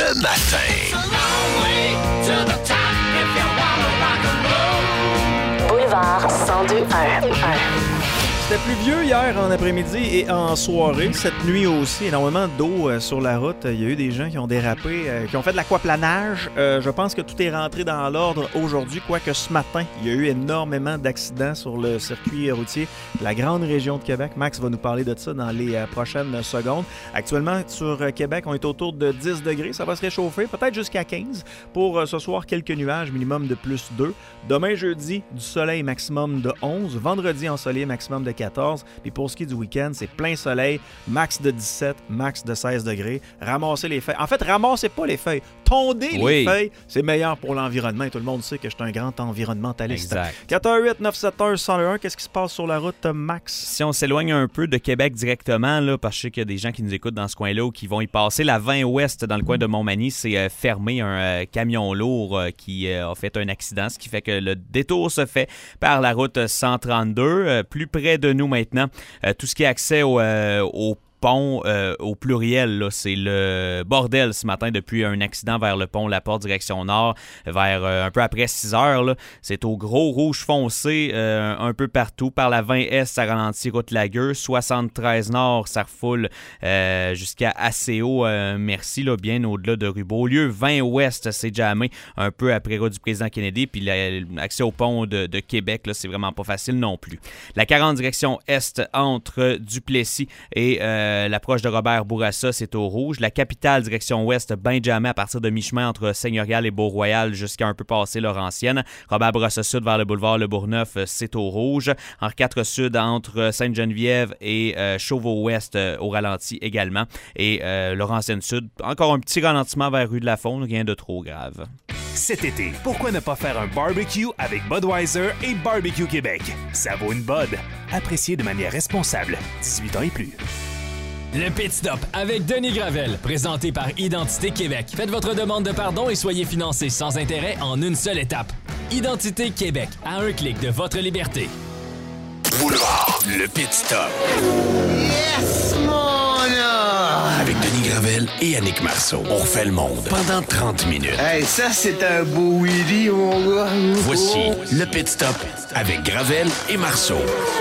le matin. Boulevard 102.1. C'était pluvieux hier en après-midi et en soirée. Cette nuit aussi, énormément d'eau sur la route. Il y a eu des gens qui ont dérapé, qui ont fait de l'aquaplanage. Je pense que tout est rentré dans l'ordre aujourd'hui, quoique ce matin, il y a eu énormément d'accidents sur le circuit routier de la grande région de Québec. Max va nous parler de ça dans les prochaines secondes. Actuellement, sur Québec, on est autour de 10 degrés. Ça va se réchauffer, peut-être jusqu'à 15. Pour ce soir, quelques nuages, minimum de plus 2. Demain, jeudi, du soleil maximum de 11. Vendredi, ensoleillé, maximum de 14. Puis pour ce qui est du week-end, c'est plein soleil, max de 17, max de 16 degrés. Ramassez les feuilles. En fait, ramassez pas les feuilles. Tondez les feuilles. C'est meilleur pour l'environnement. Et tout le monde sait que je suis un grand environnementaliste. Exact. 418-971-1011. Qu'est-ce qui se passe sur la route, Max? Si on s'éloigne un peu de Québec directement, là, parce que je sais qu'il y a des gens qui nous écoutent dans ce coin-là ou qui vont y passer, la 20 Ouest dans le coin de Montmagny, c'est fermé. Un camion lourd qui a fait un accident, ce qui fait que le détour se fait par la route 132. Plus près de nous maintenant, tout ce qui est accès au pont au pluriel, là, c'est le bordel ce matin depuis un accident vers le pont La Porte direction nord vers un peu après 6 heures. Là. C'est au gros rouge foncé un peu partout. Par la 20 Est, ça ralentit route Lagueux. 73 nord, ça refoule jusqu'à assez haut. Merci, là, bien au-delà de rue Beaulieu. 20 Ouest, c'est jammé un peu après route du président Kennedy. Puis l'accès au pont de Québec, là, c'est vraiment pas facile non plus. La 40 direction Est entre Duplessis et l'approche de Robert Bourassa, c'est au rouge. La capitale, direction ouest, Benjamin, à partir de mi-chemin entre Seigneurial et Beau-Royal jusqu'à un peu passer Laurentienne. Robert Bourassa Sud vers le boulevard Le Bourgneuf, c'est au rouge. Henri IV Sud entre Sainte-Geneviève et Chauveau-Ouest au ralenti également. Et Laurentienne Sud, encore un petit ralentissement vers rue de la Faune, rien de trop grave. Cet été, pourquoi ne pas faire un barbecue avec Budweiser et Barbecue Québec? Ça vaut une Bud. Apprécié de manière responsable. 18 ans et plus. Le Pit Stop avec Denis Gravel, présenté par Identité Québec. Faites votre demande de pardon et soyez financé sans intérêt en une seule étape. Identité Québec, à un clic de votre liberté. Boulevard, le Pit Stop. Yes, mon homme! Avec Denis Gravel et Yannick Marceau. On refait le monde pendant 30 minutes. Hey, ça, c'est un beau Willy, mon gars. Voici le Pit Stop avec Gravel et Marceau.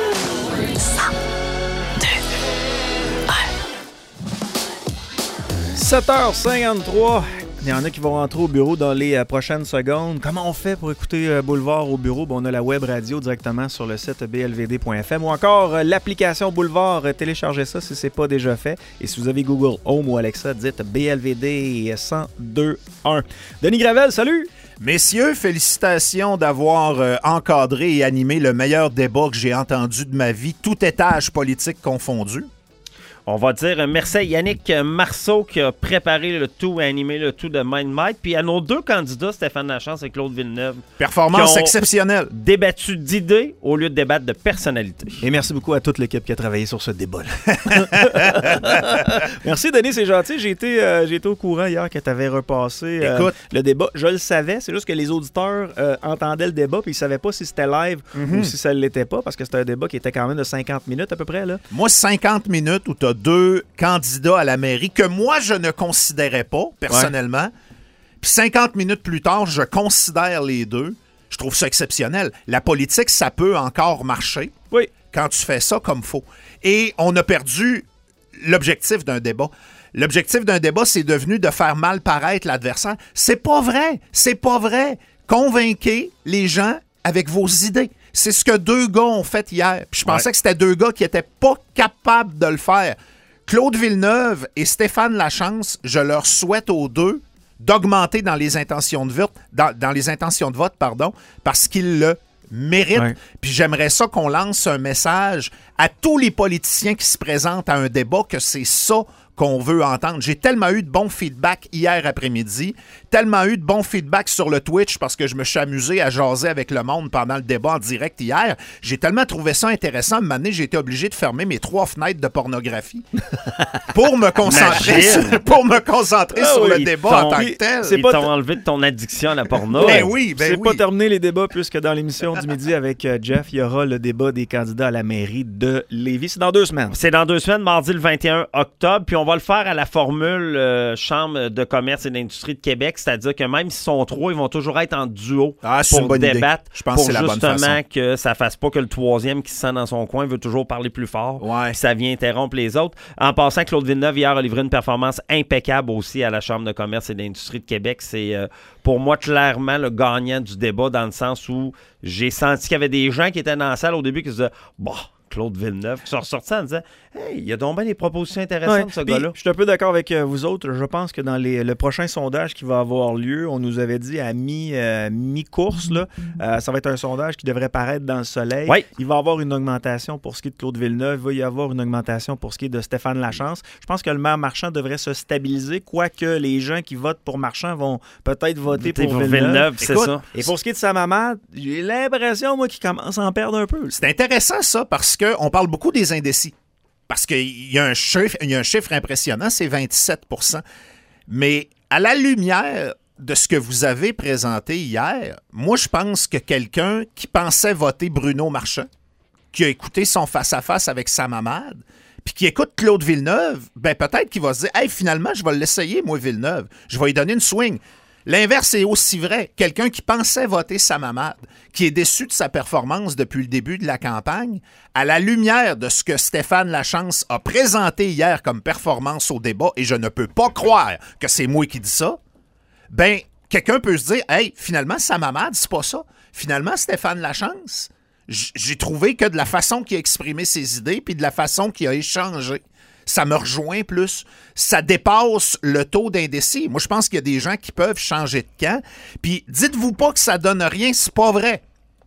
7h53. Il y en a qui vont rentrer au bureau dans les prochaines secondes. Comment on fait pour écouter Boulevard au bureau? Bon, on a la web radio directement sur le site blvd.fm ou encore l'application Boulevard. Téléchargez ça si ce n'est pas déjà fait. Et si vous avez Google Home ou Alexa, dites BLVD 102.1. Denis Gravel, salut! Messieurs, félicitations d'avoir encadré et animé le meilleur débat que j'ai entendu de ma vie, tout étage politique confondu. On va dire merci à Yannick Marceau qui a préparé le tout, animé le tout de Mind Mike. Puis à nos deux candidats, Stéphane Lachance et Claude Villeneuve. Performance exceptionnelle. Débattu d'idées au lieu de débattre de personnalité. Et merci beaucoup à toute l'équipe qui a travaillé sur ce débat-là. Merci Denis, c'est gentil. J'ai été au courant hier que tu avais repassé le débat. Je le savais, c'est juste que les auditeurs entendaient le débat puis ils ne savaient pas si c'était live ou si ça ne l'était pas parce que c'était un débat qui était quand même de 50 minutes à peu près. Là. Moi, 50 minutes où tu as deux candidats à la mairie que moi, je ne considérais pas, personnellement. Ouais. Puis 50 minutes plus tard, je considère les deux. Je trouve ça exceptionnel. La politique, ça peut encore marcher quand tu fais ça comme faut. Et on a perdu l'objectif d'un débat. L'objectif d'un débat, c'est devenu de faire mal paraître l'adversaire. C'est pas vrai. C'est pas vrai. Convainquez les gens avec vos idées. C'est ce que deux gars ont fait hier. Puis je pensais que c'était deux gars qui n'étaient pas capables de le faire. Claude Villeneuve et Stéphane Lachance, je leur souhaite aux deux d'augmenter dans les intentions de vote, parce qu'ils le méritent. Ouais. Puis j'aimerais ça qu'on lance un message à tous les politiciens qui se présentent à un débat que c'est ça qu'on veut entendre. J'ai tellement eu de bons feedback hier après-midi, tellement eu de bons feedback sur le Twitch parce que je me suis amusé à jaser avec le monde pendant le débat en direct hier. J'ai tellement trouvé ça intéressant. À un moment donné, j'ai été obligé de fermer mes 3 fenêtres de pornographie pour me concentrer, sur le débat en tant que tel. Ils t'ont enlevé de ton addiction à la porno. C'est pas terminé les débats puisque dans l'émission du midi avec Jeff, il y aura le débat des candidats à la mairie de Lévis. C'est dans 2 semaines. C'est dans 2 semaines, mardi le 21 octobre. Puis on va le faire à la formule Chambre de commerce et d'industrie de Québec, c'est-à-dire que même s'ils sont 3, ils vont toujours être en duo pour débattre, je pense que c'est la bonne façon. Justement que ça fasse pas que le troisième qui se sent dans son coin veut toujours parler plus fort, puis ça vient interrompre les autres. En passant, Claude Villeneuve, hier, a livré une performance impeccable aussi à la Chambre de commerce et d'industrie de Québec. C'est pour moi clairement le gagnant du débat dans le sens où j'ai senti qu'il y avait des gens qui étaient dans la salle au début qui se disaient « Bah, Claude Villeneuve » qui sont ressortis en disant « Hey, il y a donc bien des propositions intéressantes, ce gars-là. » Je suis un peu d'accord avec vous autres. Je pense que dans le prochain sondage qui va avoir lieu, on nous avait dit à mi-course, là, ça va être un sondage qui devrait paraître dans le soleil. Oui. Il va y avoir une augmentation pour ce qui est de Claude Villeneuve. Il va y avoir une augmentation pour ce qui est de Stéphane Lachance. Je pense que le maire Marchand devrait se stabiliser, quoique les gens qui votent pour Marchand vont peut-être voter pour Villeneuve. C'est ça. Et pour ce qui est de sa maman, j'ai l'impression, moi, qu'il commence à en perdre un peu. C'est intéressant, ça, parce qu'on parle beaucoup des indécis. Parce qu'il y a un chiffre impressionnant, c'est 27 %. Mais à la lumière de ce que vous avez présenté hier, moi, je pense que quelqu'un qui pensait voter Bruno Marchand, qui a écouté son face-à-face avec Sam Hamad, puis qui écoute Claude Villeneuve, ben peut-être qu'il va se dire « Hey, finalement, je vais l'essayer, moi, Villeneuve. Je vais lui donner une swing. » L'inverse est aussi vrai. Quelqu'un qui pensait voter Sam Hamad, qui est déçu de sa performance depuis le début de la campagne, à la lumière de ce que Stéphane Lachance a présenté hier comme performance au débat, et je ne peux pas croire que c'est moi qui dis ça, ben, quelqu'un peut se dire « Hey, finalement, Sam Hamad, c'est pas ça. Finalement, Stéphane Lachance, j'ai trouvé que de la façon qu'il a exprimé ses idées puis de la façon qu'il a échangé, ça me rejoint plus. Ça dépasse le taux d'indécis. Moi, je pense qu'il y a des gens qui peuvent changer de camp. Puis, dites-vous pas que ça donne rien, c'est pas vrai.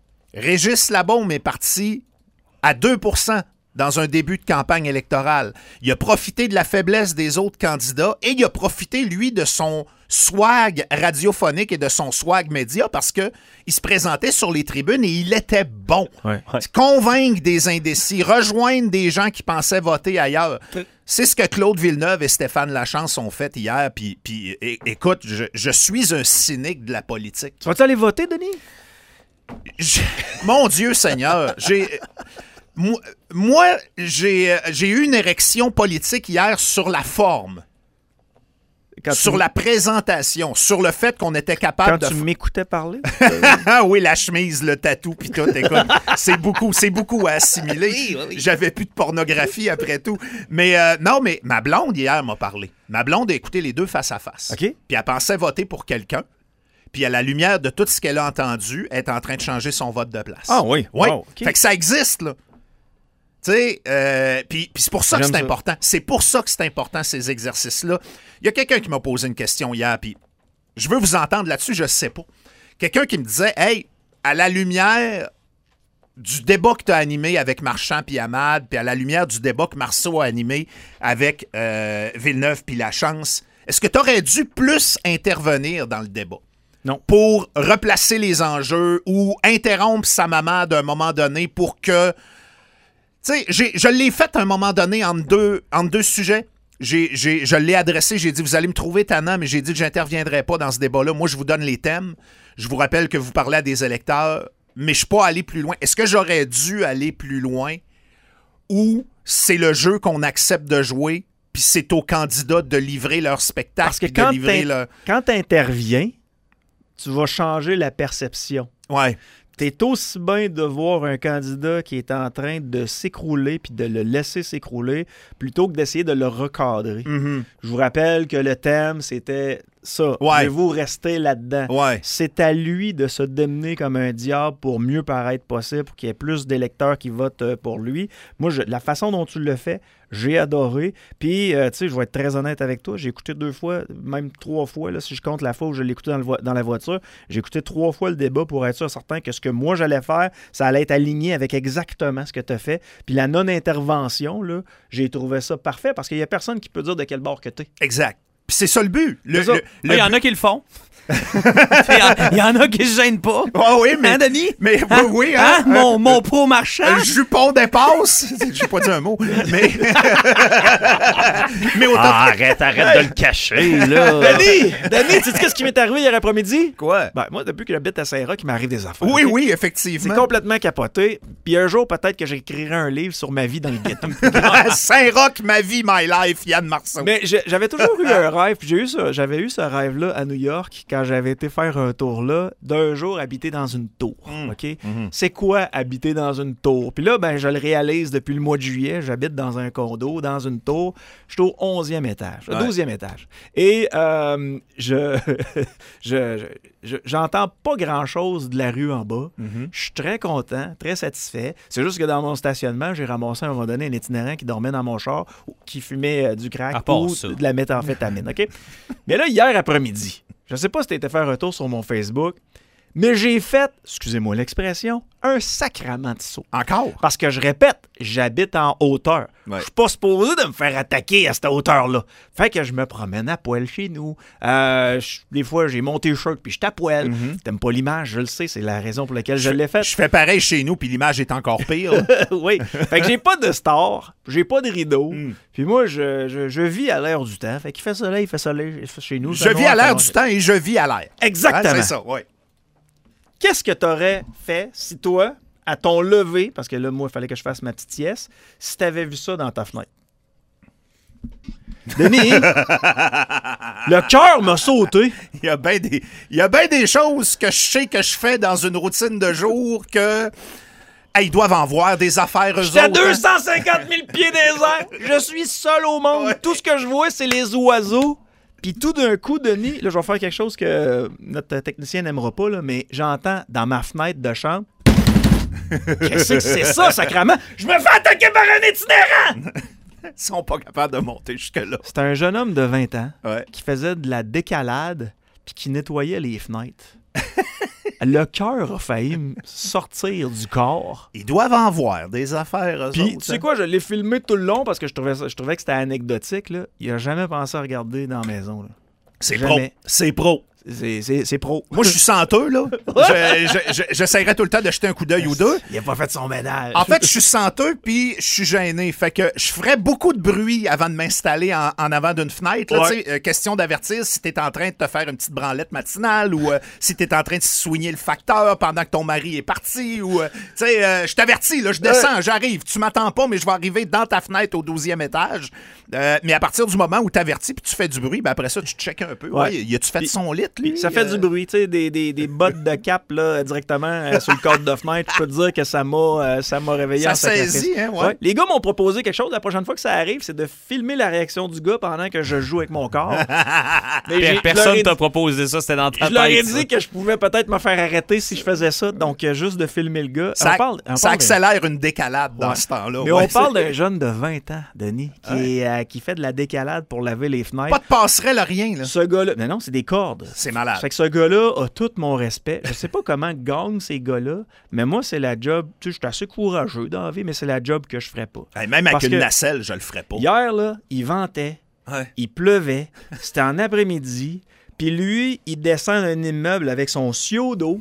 Régis Labaume est parti à 2 % dans un début de campagne électorale. Il a profité de la faiblesse des autres candidats et il a profité, lui, de son swag radiophonique et de son swag média parce qu'il se présentait sur les tribunes et il était bon. Ouais. Convaincre des indécis, rejoindre des gens qui pensaient voter ailleurs. C'est ce que Claude Villeneuve et Stéphane Lachance ont fait hier. Puis écoute, je suis un cynique de la politique. Tu vas-tu aller voter, Denis? Mon Dieu Seigneur, Moi, j'ai eu une érection politique hier sur la forme, sur la présentation, sur le fait qu'on était capable Quand tu m'écoutais parler? Ah oui, la chemise, le tatou, puis tout, écoute, c'est beaucoup à assimiler. Oui. J'avais plus de pornographie après tout. Mais non, mais ma blonde hier m'a parlé. Ma blonde a écouté les deux face à face. Okay. Puis elle pensait voter pour quelqu'un. Puis à la lumière de tout ce qu'elle a entendu, elle est en train de changer son vote de place. Ah oui? Oui. Wow, okay. Fait que ça existe, là. Tu sais, puis c'est pour ça que c'est important. C'est pour ça que c'est important, ces exercices-là. Il y a quelqu'un qui m'a posé une question hier, puis je veux vous entendre là-dessus, je sais pas. Quelqu'un qui me disait, hey, à la lumière du débat que tu as animé avec Marchand puis Hamad, puis à la lumière du débat que Marceau a animé avec Villeneuve puis Lachance, est-ce que tu aurais dû plus intervenir dans le débat? Non. Pour replacer les enjeux ou interrompre sa maman d'un moment donné pour que... Tu sais, je l'ai fait à un moment donné entre deux sujets. Je l'ai adressé, j'ai dit, vous allez me trouver tannant, mais j'ai dit que j'interviendrai pas dans ce débat-là. Moi, je vous donne les thèmes. Je vous rappelle que vous parlez à des électeurs, mais je ne suis pas allé plus loin. Est-ce que j'aurais dû aller plus loin ou c'est le jeu qu'on accepte de jouer puis c'est aux candidats de livrer leur spectacle? Parce que quand tu interviens, tu vas changer la perception. Ouais. T'es aussi bien de voir un candidat qui est en train de s'écrouler puis de le laisser s'écrouler plutôt que d'essayer de le recadrer. Mm-hmm. Je vous rappelle que le thème, c'était ça. Ouais. Voulez-vous rester là-dedans? Ouais. C'est à lui de se démener comme un diable pour mieux paraître possible, pour qu'il y ait plus d'électeurs qui votent pour lui. Moi, la façon dont tu le fais, j'ai adoré. Puis, tu sais, je vais être très honnête avec toi. J'ai écouté 2 fois, même 3 fois, là, si je compte la fois où je l'ai écouté dans la voiture. J'ai écouté 3 fois le débat pour être sûr certain que ce que moi j'allais faire, ça allait être aligné avec exactement ce que tu as fait. Puis la non-intervention, là, j'ai trouvé ça parfait parce qu'il n'y a personne qui peut dire de quel bord que tu es. Exact. Puis c'est ça le but. Il y en a qui le font. Il y en a qui se gênent pas. Ah oui, mais... Hein, Denis? Mais oui, hein? Mon pro marchand? Jupon dépasse. J'ai pas dit un mot, mais... mais autant... arrête de le cacher, là. Denis, tu sais qu'est-ce qui m'est arrivé hier après-midi? Quoi? Ben, moi, depuis que j'habite à Saint-Roch, il m'arrive des affaires. Oui, okay? oui, effectivement. C'est complètement capoté. Puis un jour, peut-être que j'écrirai un livre sur ma vie dans le ghetto. Saint-Roch, ma vie, my life, Yann Marceau. Mais j'avais toujours eu un rêve. Puis j'avais eu ce rêve-là à New York quand j'avais été faire un tour là, d'un jour habiter dans une tour. OK? C'est quoi habiter dans une tour? Puis là, ben, je le réalise depuis le mois de juillet. J'habite dans un condo, dans une tour. Je suis au 11e étage, au 12e étage. Et j'entends pas grand-chose de la rue en bas. Je suis très content, très satisfait. C'est juste que dans mon stationnement, j'ai ramassé à un moment donné un itinérant qui dormait dans mon char, qui fumait du crack ou de la méthamphétamine. OK? Mais là, hier après-midi, je sais pas si tu étais faire un tour sur mon Facebook, mais j'ai fait, excusez-moi l'expression, un sacrament de saut. Encore? Parce que je répète, j'habite en hauteur. Ouais. Je suis pas supposé de me faire attaquer à cette hauteur-là. Fait que je me promène à poil chez nous. Des fois, j'ai mon t-shirt puis je suis à poil. T'aimes pas l'image, je le sais, c'est la raison pour laquelle je l'ai fait. Je fais pareil chez nous, puis l'image est encore pire. Oui. Fait que j'ai pas de star, j'ai pas de rideau. Puis moi, je vis à l'air du temps. Fait qu'il fait soleil chez nous. Je vis à l'air du temps et je vis à l'air. Exactement. Hein, c'est ça, oui. Qu'est-ce que t'aurais fait si toi, à ton lever, parce que là, moi, il fallait que je fasse ma petite sieste, si t'avais vu ça dans ta fenêtre? Denis, le cœur m'a sauté. Il y a bien des choses que je sais que je fais dans une routine de jour que... Hey, ils doivent en voir des affaires, eux autres. J'étais à 250 000 pieds des airs. Je suis seul au monde. Ouais. Tout ce que je vois, c'est les oiseaux. Puis tout d'un coup, Denis, là, je vais faire quelque chose que notre technicien n'aimera pas, là, mais j'entends dans ma fenêtre de chambre. Qu'est-ce que c'est ça, sacrément? Je me fais attaquer par un itinérant! Ils sont pas capables de monter jusque-là. C'est un jeune homme de 20 ans qui faisait de la décalade puis qui nettoyait les fenêtres. Le cœur a failli me sortir du corps. Ils doivent en voir des affaires, eux Puis, autres. tu sais quoi, je l'ai filmé tout le long parce que je trouvais que c'était anecdotique. Là. Il a jamais pensé à regarder dans la maison. Là. C'est jamais. Pro. C'est pro. C'est pro. Moi, je suis senteux, là. J'essaierai tout le temps de jeter un coup d'œil ou deux. Il a pas fait son ménage. En fait, je suis senteux, puis je suis gêné. Fait que je ferais beaucoup de bruit avant de m'installer en avant d'une fenêtre. Là, question d'avertir si t'es en train de te faire une petite branlette matinale ou si t'es en train de soigner le facteur pendant que ton mari est parti. Ou je t'avertis, là, je descends, j'arrive. Tu m'attends pas, mais je vais arriver dans ta fenêtre au 12e étage. Mais à partir du moment où t'avertis puis tu fais du bruit, ben après ça, tu checkes un peu. Ouais. Y a-tu fait son lit? Lui, ça fait du bruit, tu sais, des bottes de cap là, directement sur le cadre de fenêtre. Je peux te dire que ça m'a réveillé. Ça saisit, hein, ouais. Les gars m'ont proposé quelque chose. La prochaine fois que ça arrive, c'est de filmer la réaction du gars pendant que je joue avec mon corps. Mais personne t'a proposé ça, c'était dans ta tête. Je leur ai dit que je pouvais peut-être me faire arrêter si je faisais ça. Donc, juste de filmer le gars. Ça accélère une décalade dans ce temps-là. Mais on parle d'un jeune de 20 ans, Denis, qui fait de la décalade pour laver les fenêtres. Pas de passerelle, rien. Là. Ce gars-là... Non, c'est des cordes. C'est malade. Fait que ce gars-là a tout mon respect. Je sais pas comment gagnent ces gars-là, mais moi, c'est la job... Tu sais, je suis assez courageux dans la vie, mais c'est la job que je ferais pas. Même avec une nacelle, je le ferais pas. Hier, là, il ventait, il pleuvait, c'était en après-midi, puis lui, il descend d'un immeuble avec son siau d'eau,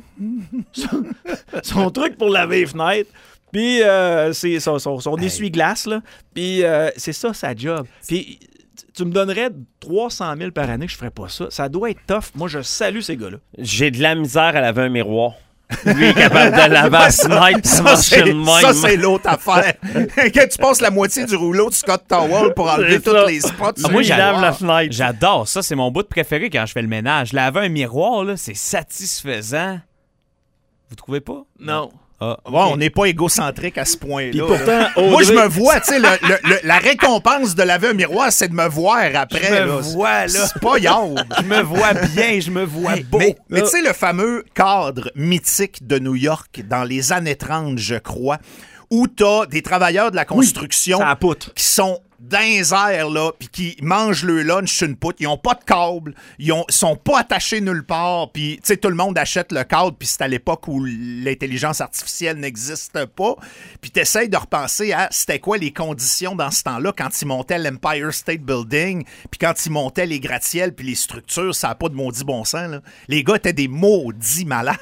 son truc pour laver les fenêtres, puis c'est son essuie-glace, là, puis c'est ça sa job. Puis... Tu me donnerais 300 000 par année que je ferais pas ça. Ça doit être tough. Moi, je salue ces gars-là. J'ai de la misère à laver un miroir. Lui est capable de laver à snipe. Ça, c'est l'autre affaire. Quand tu passes la moitié du rouleau de Scott Towel pour enlever tous les spots. Moi, j'adore la fenêtre. J'adore ça. C'est mon bout préféré quand je fais le ménage. Laver un miroir, là, c'est satisfaisant. Vous trouvez pas? Non. Ah, okay. On n'est pas égocentrique à ce point-là. Puis pourtant, Audrey... Moi, je me vois, tu sais, la récompense de laver un miroir, c'est de me voir après. Je me vois, là. C'est pas yard. Je me vois bien, je me vois beau. Mais tu sais, le fameux cadre mythique de New York dans les années 30, je crois, où t'as des travailleurs de la construction qui sont dans les airs, là, puis qui mangent le lunch sur une poutre. Ils ont pas de câble. Ils sont pas attachés nulle part. Puis, tu sais, tout le monde achète le câble, puis c'est à l'époque où l'intelligence artificielle n'existe pas. Puis t'essayes de repenser à c'était quoi les conditions dans ce temps-là quand ils montaient l'Empire State Building, puis quand ils montaient les gratte-ciels, puis les structures, ça n'a pas de maudit bon sens, là. Les gars étaient des maudits malades,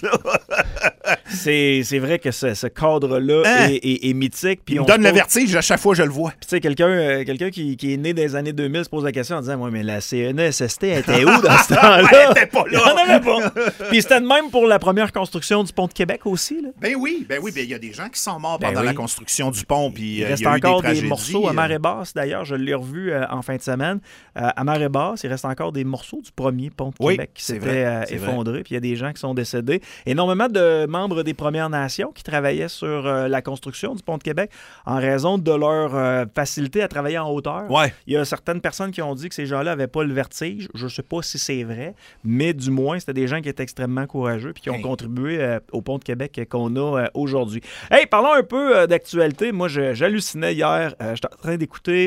là. C'est vrai que ce cadre-là est mythique. Puis il me donne le vertige à chaque fois que je le vois. Tu sais, quelqu'un qui est né dans les années 2000 se pose la question en disant « Ouais, mais la CNESST était où dans ce temps-là? » Elle était pas là. Il n'y en avait pas. Puis c'était de même pour la première construction du pont de Québec aussi, là. Ben oui, il y a des gens qui sont morts pendant la construction du pont. Puis il reste encore des morceaux à marée basse, d'ailleurs. Je l'ai revu en fin de semaine. À marée basse, il reste encore des morceaux du premier pont de Québec qui s'était effondré. Puis il y a des gens qui sont décédés. Énormément de membres des Premières Nations qui travaillaient sur la construction du pont de Québec en raison de leur facilité à travailler en hauteur. Ouais. Il y a certaines personnes qui ont dit que ces gens-là n'avaient pas le vertige. Je ne sais pas si c'est vrai, mais du moins, c'était des gens qui étaient extrêmement courageux et qui ont contribué au pont de Québec qu'on a aujourd'hui. Hey, parlons un peu d'actualité. Moi, j'hallucinais hier. J'étais en train d'écouter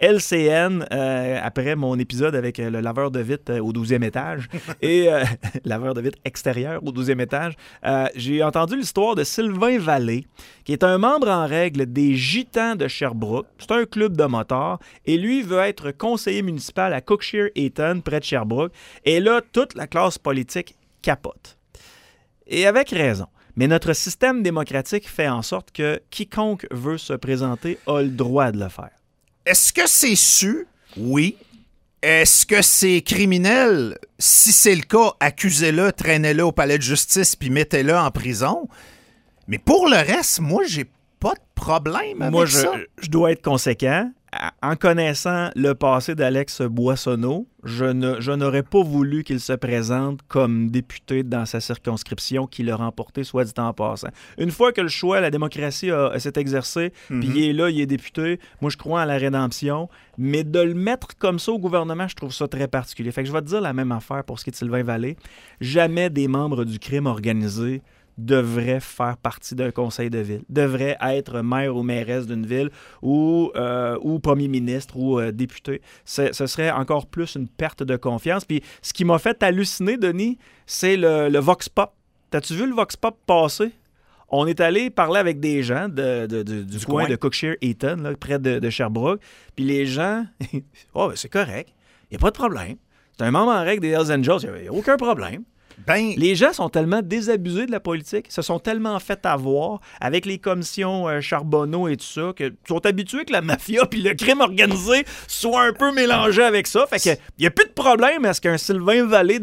LCN après mon épisode avec le laveur de vitre au 12e étage et laveur de vitre extérieur au 12e étage. J'ai entendu l'histoire de Sylvain Vallée, qui est un membre en règle des Gitans de Sherbrooke. C'est un club de motards et lui veut être conseiller municipal à Cookshire-Eaton, près de Sherbrooke. Et là, toute la classe politique capote. Et avec raison. Mais notre système démocratique fait en sorte que quiconque veut se présenter a le droit de le faire. Est-ce que c'est su? Oui. Est-ce que c'est criminel? Si c'est le cas, accusez-le, traînez-le au palais de justice puis mettez-le en prison. Mais pour le reste, moi, j'ai pas de problème avec ça. Moi, je dois être conséquent. En connaissant le passé d'Alex Boissonneau, je n'aurais pas voulu qu'il se présente comme député dans sa circonscription qu'il a remporté, soit dit en passant. Une fois que le choix, la démocratie s'est exercée, puis il est là, il est député, moi je crois à la rédemption, mais de le mettre comme ça au gouvernement, je trouve ça très particulier. Fait que je vais te dire la même affaire pour ce qui est de Sylvain Vallée. Jamais des membres du crime organisé devrait faire partie d'un conseil de ville, devrait être maire ou mairesse d'une ville ou premier ministre ou député. Ce serait encore plus une perte de confiance. Puis ce qui m'a fait halluciner, Denis, c'est le Vox Pop. T'as-tu vu le Vox Pop passer? On est allé parler avec des gens du coin de Cookshire-Eaton, là, près de Sherbrooke. Puis les gens, ben c'est correct, il n'y a pas de problème. C'est un membre en règle des Hells Angels, il n'y a aucun problème. Les gens sont tellement désabusés de la politique, se sont tellement fait avoir avec les commissions Charbonneau et tout ça, qu'ils sont habitués que la mafia puis le crime organisé soient un peu mélangés avec ça. Fait que il n'y a plus de problème à ce qu'un Sylvain Vallée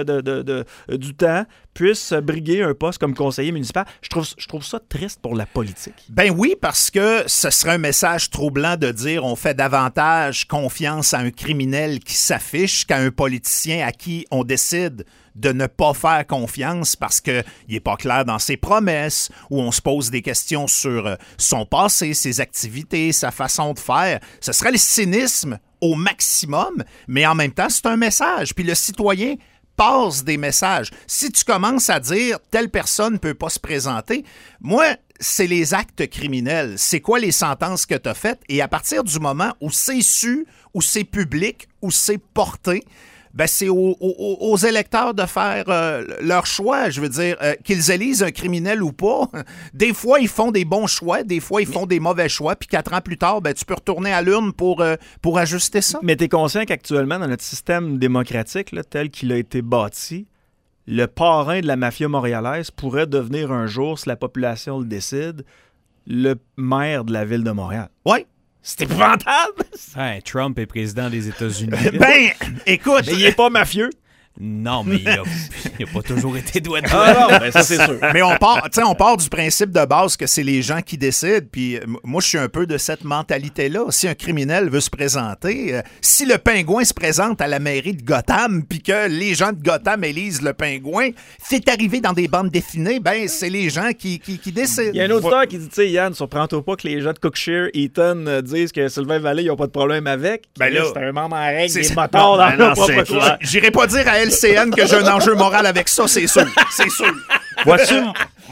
du temps puisse briguer un poste comme conseiller municipal. Je trouve ça triste pour la politique. Ben oui, parce que ce serait un message troublant de dire on fait davantage confiance à un criminel qui s'affiche qu'à un politicien à qui on décide de ne pas faire confiance parce qu'il n'est pas clair dans ses promesses, ou on se pose des questions sur son passé, ses activités, sa façon de faire. Ce serait le cynisme au maximum, mais en même temps, c'est un message. Puis le citoyen passe des messages. Si tu commences à dire « telle personne ne peut pas se présenter », moi, c'est les actes criminels. C'est quoi les sentences que tu as faites? Et à partir du moment où c'est su, où c'est public, où c'est porté, ben c'est aux électeurs de faire leur choix. Je veux dire, qu'ils élisent un criminel ou pas, des fois, ils font des bons choix, des fois, ils font des mauvais choix, puis 4 ans plus tard, ben, tu peux retourner à l'urne pour ajuster ça. Mais tu es conscient qu'actuellement, dans notre système démocratique, là, tel qu'il a été bâti, le parrain de la mafia montréalaise pourrait devenir un jour, si la population le décide, le maire de la ville de Montréal. Oui. C'est épouvantable! Ouais, Trump est président des États-Unis. Ben, écoute... Mais il n'est pas mafieux. Non, mais il n'a pas toujours été doigt de doigt. Non, ben ça c'est sûr. Mais on part du principe de base que c'est les gens qui décident. Puis moi, je suis un peu de cette mentalité-là. Si un criminel veut se présenter, si le pingouin se présente à la mairie de Gotham, puis que les gens de Gotham élisent le pingouin, c'est arrivé dans des bandes dessinées, ben c'est les gens qui décident. Il y a un auditeur qui dit, tu sais, Yann, surprends-toi pas que les gens de Cookshire-Eaton disent que Sylvain Vallée, ils n'ont pas de problème avec. Ben là, c'est un membre en règle des motards dans leur propre coin. J'irai pas dire à LCN que j'ai un enjeu moral avec ça, c'est sûr. C'est sûr. Vois-tu,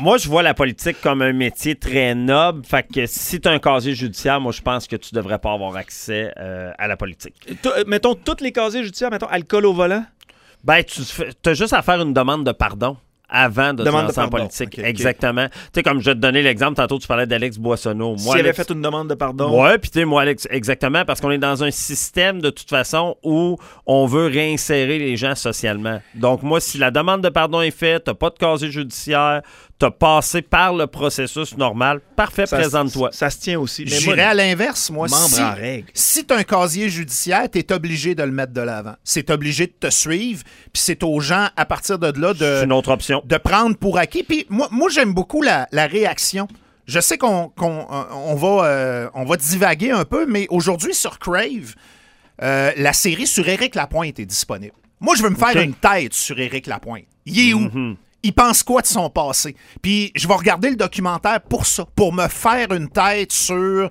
Moi, je vois la politique comme un métier très noble. Fait que si tu as un casier judiciaire, moi, je pense que tu devrais pas avoir accès à la politique. Mettons, tous les casiers judiciaires, mettons, alcool au volant? Ben, tu as juste à faire une demande de pardon avant de te lancer en politique. Okay, exactement. Tu sais, comme je vais te donner l'exemple, tantôt, tu parlais d'Alex Boissonneau. S'il avait fait une demande de pardon. Ouais, puis tu sais, moi, Alex, exactement, parce qu'on est dans un système, de toute façon, où on veut réinsérer les gens socialement. Donc, moi, si la demande de pardon est faite, t'as pas de casier judiciaire, t'as passé par le processus normal, parfait, présente-toi. Ça se tient aussi. J'irais à l'inverse, moi. Membre en règle. Si t'as un casier judiciaire, t'es obligé de le mettre de l'avant. C'est obligé de te suivre, puis c'est aux gens, à partir de là, c'est une autre option. De prendre pour acquis. Puis moi j'aime beaucoup la réaction. Je sais qu'on va divaguer un peu, mais aujourd'hui, sur Crave, la série sur Éric Lapointe est disponible. Moi, je veux me faire une tête sur Éric Lapointe. Il est où? Il pense quoi de son passé? Puis je vais regarder le documentaire pour ça, pour me faire une tête sur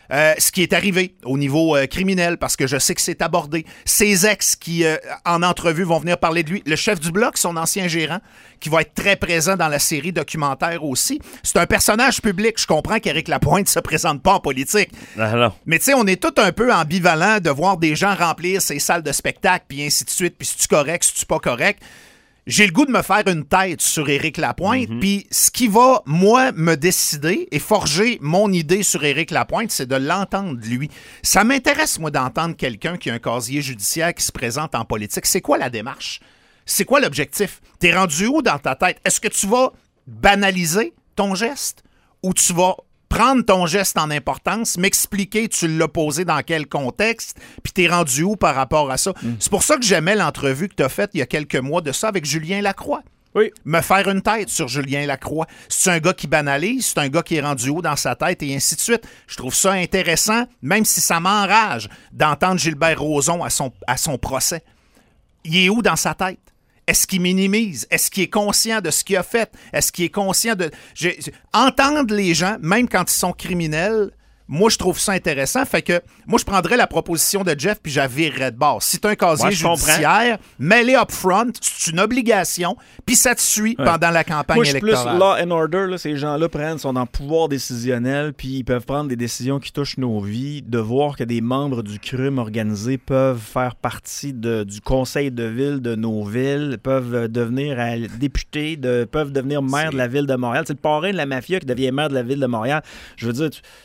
ce qui est arrivé au niveau criminel, parce que je sais que c'est abordé. Ses ex qui, en entrevue, vont venir parler de lui. Le chef du bloc, son ancien gérant, qui va être très présent dans la série documentaire aussi. C'est un personnage public. Je comprends qu'Éric Lapointe ne se présente pas en politique. Alors. Mais tu sais, on est tous un peu ambivalents de voir des gens remplir ces salles de spectacle, puis ainsi de suite, puis si tu correct, si tu pas correct. J'ai le goût de me faire une tête sur Éric Lapointe, puis ce qui va, moi, me décider et forger mon idée sur Éric Lapointe, c'est de l'entendre, lui. Ça m'intéresse, moi, d'entendre quelqu'un qui a un casier judiciaire qui se présente en politique. C'est quoi la démarche? C'est quoi l'objectif? T'es rendu où dans ta tête? Est-ce que tu vas banaliser ton geste ou tu vas prendre ton geste en importance, m'expliquer tu l'as posé dans quel contexte, puis t'es rendu où par rapport à ça? C'est pour ça que j'aimais l'entrevue que t'as faite il y a quelques mois de ça avec Julien Lacroix. Oui. Me faire une tête sur Julien Lacroix. C'est un gars qui banalise, c'est un gars qui est rendu où dans sa tête et ainsi de suite. Je trouve ça intéressant, même si ça m'enrage d'entendre Gilbert Rozon à son procès. Il est où dans sa tête? Est-ce qu'il minimise? Est-ce qu'il est conscient de ce qu'il a fait? Est-ce qu'il est conscient de... Entendre les gens, même quand ils sont criminels, moi, je trouve ça intéressant. Fait que moi, je prendrais la proposition de Jeff puis j'avirerais de bord. Si tu as un casier judiciaire, mets-les up front. C'est une obligation. Puis ça te suit pendant la campagne électorale. Moi, je suis plus law and order. Là, ces gens-là sont dans le pouvoir décisionnel puis ils peuvent prendre des décisions qui touchent nos vies. De voir que des membres du crime organisé peuvent faire partie du conseil de ville de nos villes, peuvent devenir députés, peuvent devenir maire de la ville de Montréal. C'est le parrain de la mafia qui devient maire de la ville de Montréal. Je veux dire,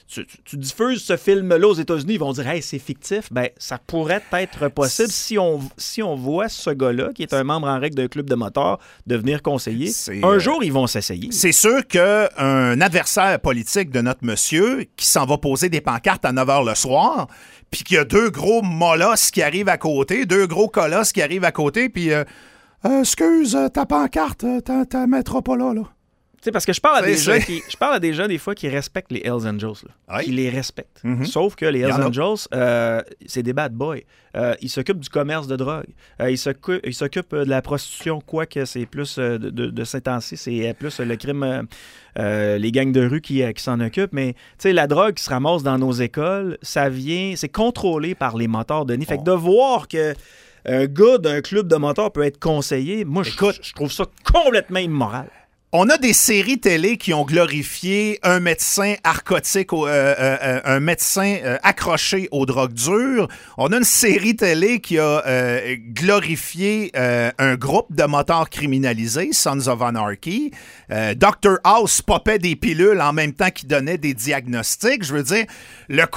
tu diffuses ce film-là aux États-Unis, ils vont dire « Hey, c'est fictif ». Ben, ça pourrait être possible si on voit ce gars-là, qui est un membre en règle d'un club de motards, devenir conseiller. Un jour, ils vont s'essayer. C'est sûr qu'un adversaire politique de notre monsieur qui s'en va poser des pancartes à 9h le soir, puis qu'il y a deux gros molosses qui arrivent à côté, deux gros colosses qui arrivent à côté, puis excuse, ta pancarte, t'en mettras pas là. Tu sais, parce que je parle à des gens des fois qui respectent les Hells Angels, là, qui les respectent. Sauf que les Hells Angels, c'est des bad boys. Ils s'occupent du commerce de drogue. Ils s'occupent de la prostitution, quoique c'est plus de ces temps-ci, c'est plus le crime, les gangs de rue qui s'en occupent. Mais tu sais, la drogue qui se ramasse dans nos écoles, c'est contrôlé par les motards, Denis. Fait que de voir que un gars d'un club de motards peut être conseiller, moi, je trouve ça complètement immoral. On a des séries télé qui ont glorifié un médecin narcotique, un médecin accroché aux drogues dures. On a une série télé qui a glorifié un groupe de motards criminalisés, Sons of Anarchy. Dr House popait des pilules en même temps qu'il donnait des diagnostics. Je veux dire, le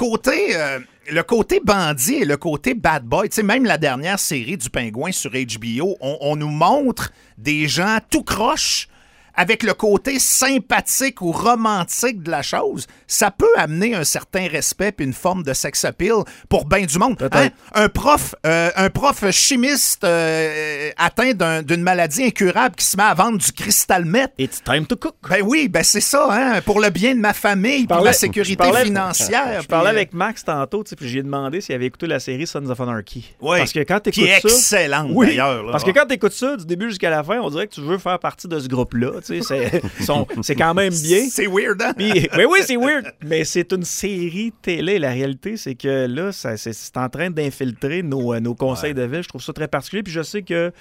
côté bandit et le côté bad boy, tu sais, même la dernière série du Pingouin sur HBO, on nous montre des gens tout croche avec le côté sympathique ou romantique de la chose. Ça peut amener un certain respect puis une forme de sex appeal pour bien du monde. Hein? Un prof chimiste atteint d'une maladie incurable qui se met à vendre du cristal meth. It's time to cook. Ben oui, ben c'est ça, hein, pour le bien de ma famille, pour la sécurité financière. Je parlais avec Max tantôt, puis j'ai demandé s'il avait écouté la série Sons of Anarchy. Oui, parce que quand qui est excellente d'ailleurs. Parce que quand tu écoutes ça, du début jusqu'à la fin, on dirait que tu veux faire partie de ce groupe-là. tu sais, c'est quand même bien. C'est weird, hein? Mais oui, c'est weird, mais c'est une série télé. La réalité, c'est que là, c'est en train d'infiltrer nos conseils de ville. Je trouve ça très particulier, puis je sais que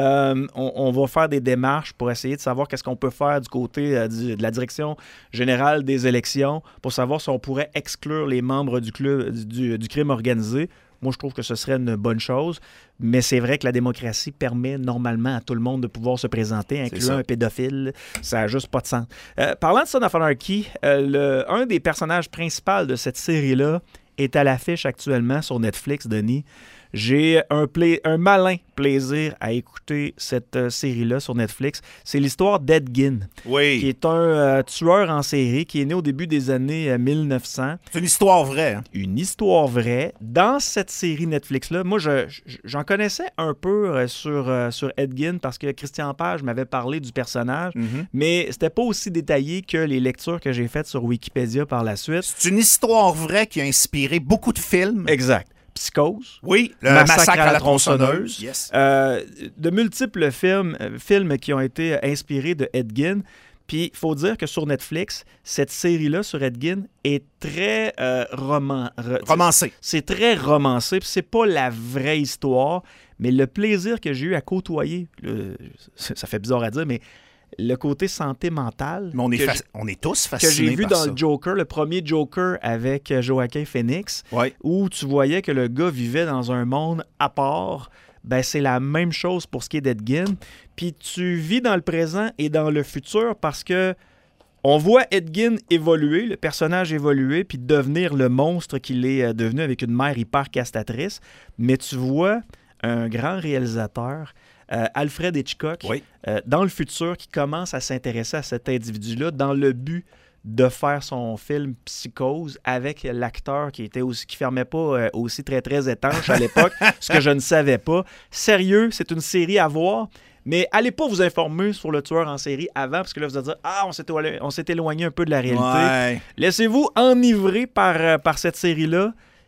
on va faire des démarches pour essayer de savoir qu'est-ce qu'on peut faire du côté de la direction générale des élections pour savoir si on pourrait exclure les membres du club du crime organisé. Moi, je trouve que ce serait une bonne chose, mais c'est vrai que la démocratie permet normalement à tout le monde de pouvoir se présenter, incluant un pédophile. Ça n'a juste pas de sens. Parlant de Son of Anarchy, un des personnages principaux de cette série-là est à l'affiche actuellement sur Netflix, Denis. J'ai un malin plaisir à écouter cette série-là sur Netflix. C'est l'histoire d'Ed Gein, qui est un tueur en série qui est né au début des années 1900. C'est une histoire vraie. Hein? Une histoire vraie. Dans cette série Netflix-là, moi, j'en connaissais un peu sur Ed Gein parce que Christian Page m'avait parlé du personnage, mais c'était pas aussi détaillé que les lectures que j'ai faites sur Wikipédia par la suite. C'est une histoire vraie qui a inspiré beaucoup de films. Exact. Psychose. Oui, le Massacre à la tronçonneuse. Yes. De multiples films qui ont été inspirés de Ed Gein. Puis, il faut dire que sur Netflix, cette série-là sur Ed Gein est très romancée. C'est très romancé. Puis, c'est pas la vraie histoire. Mais le plaisir que j'ai eu à côtoyer, ça fait bizarre à dire, mais le côté santé mentale. Mais on est tous fascinés que j'ai vu par dans ça. le Joker, le premier Joker avec Joaquin Phoenix, où tu voyais que le gars vivait dans un monde à part. Ben, c'est la même chose pour ce qui est d'Ed Gein. Puis tu vis dans le présent et dans le futur parce que on voit Ed Gein évoluer, le personnage évoluer, puis devenir le monstre qu'il est devenu avec une mère hyper castratrice. Mais tu vois un grand réalisateur, Alfred Hitchcock, dans le futur, qui commence à s'intéresser à cet individu-là dans le but de faire son film Psychose avec l'acteur qui fermait pas aussi très, très étanche à l'époque, ce que je ne savais pas. Sérieux, c'est une série à voir, mais allez pas vous informer sur le tueur en série avant, parce que là, vous allez dire « Ah, on s'est éloigné un peu de la réalité. » Laissez-vous enivrer par cette série-là.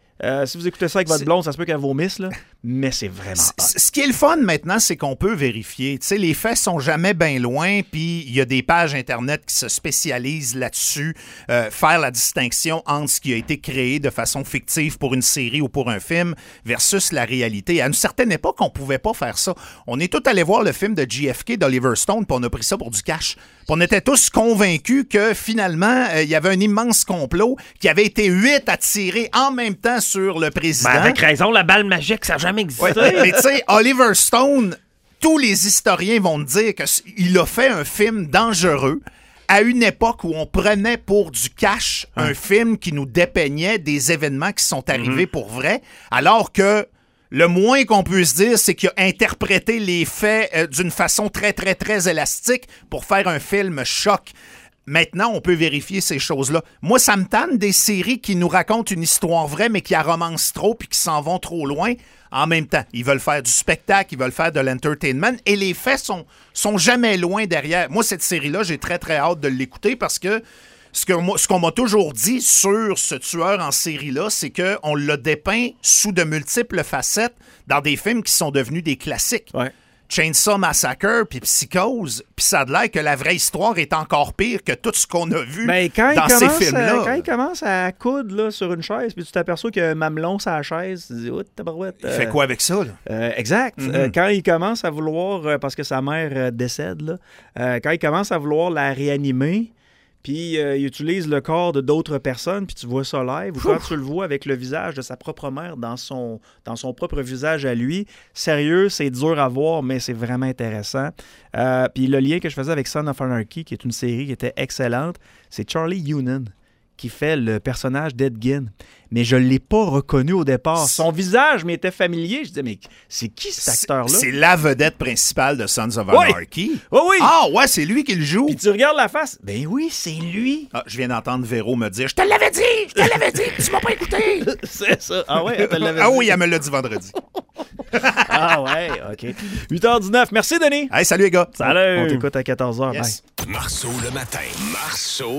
Si vous écoutez ça avec votre blonde, ça se peut qu'elle vomisse, là. Mais c'est vraiment Ce qui est le fun maintenant, c'est qu'on peut vérifier. Tu sais, les faits sont jamais bien loin, puis il y a des pages Internet qui se spécialisent là-dessus, faire la distinction entre ce qui a été créé de façon fictive pour une série ou pour un film versus la réalité. À une certaine époque, on pouvait pas faire ça. On est tous allés voir le film de JFK d'Oliver Stone, puis on a pris ça pour du cash. Puis on était tous convaincus que finalement, il y avait un immense complot, qui avait été 8 à tirer en même temps sur le président. Ben avec raison, la balle magique, ça n'a jamais existé. Mais tu sais, Oliver Stone, tous les historiens vont te dire qu'il a fait un film dangereux à une époque où on prenait pour du cash un film qui nous dépeignait des événements qui sont arrivés pour vrai, alors que le moins qu'on puisse dire, c'est qu'il a interprété les faits d'une façon très, très, très élastique pour faire un film choc. Maintenant, on peut vérifier ces choses-là. Moi, ça me tanne des séries qui nous racontent une histoire vraie, mais qui la romancent trop puis qui s'en vont trop loin. En même temps, ils veulent faire du spectacle, ils veulent faire de l'entertainment, et les faits sont jamais loin derrière. Moi, cette série-là, j'ai très, très hâte de l'écouter parce que ce qu'on m'a toujours dit sur ce tueur en série-là, c'est qu'on l'a dépeint sous de multiples facettes dans des films qui sont devenus des classiques. Chainsaw Massacre puis Psychose, puis ça a l'air que la vraie histoire est encore pire que tout ce qu'on a vu dans ces films-là. Quand il commence à coudre là, sur une chaise, puis tu t'aperçois qu'il y a un mamelon sur la chaise, tu te dis « Oh, tabarouette! » Il fait quoi avec ça, là? Exact. Quand il commence à vouloir, parce que sa mère décède, là, quand il commence à vouloir la réanimer, puis il utilise le corps de d'autres personnes, puis tu vois ça live, ou quand tu le vois avec le visage de sa propre mère dans son propre visage à lui, sérieux, c'est dur à voir, mais c'est vraiment intéressant. Puis le lien que je faisais avec Son of Anarchy, qui est une série qui était excellente, c'est Charlie Hunnam qui fait le personnage d'Ed Gein. Mais je ne l'ai pas reconnu au départ. Son visage m'était familier. Je disais, mais c'est qui cet acteur-là? C'est la vedette principale de Sons of Anarchy. Oui. Ah ouais, c'est lui qui le joue. Puis tu regardes la face. Ben oui, c'est lui. Ah, je viens d'entendre Véro me dire, je te l'avais dit, tu m'as pas écouté. C'est ça. Ah ouais, elle te l'avait dit. Ah oui, elle me l'a dit vendredi. Ah ouais, OK. 8h19. Merci, Denis. Hey, salut les gars. Salut. On t'écoute à 14h. Yes. Marceau le matin. Marceau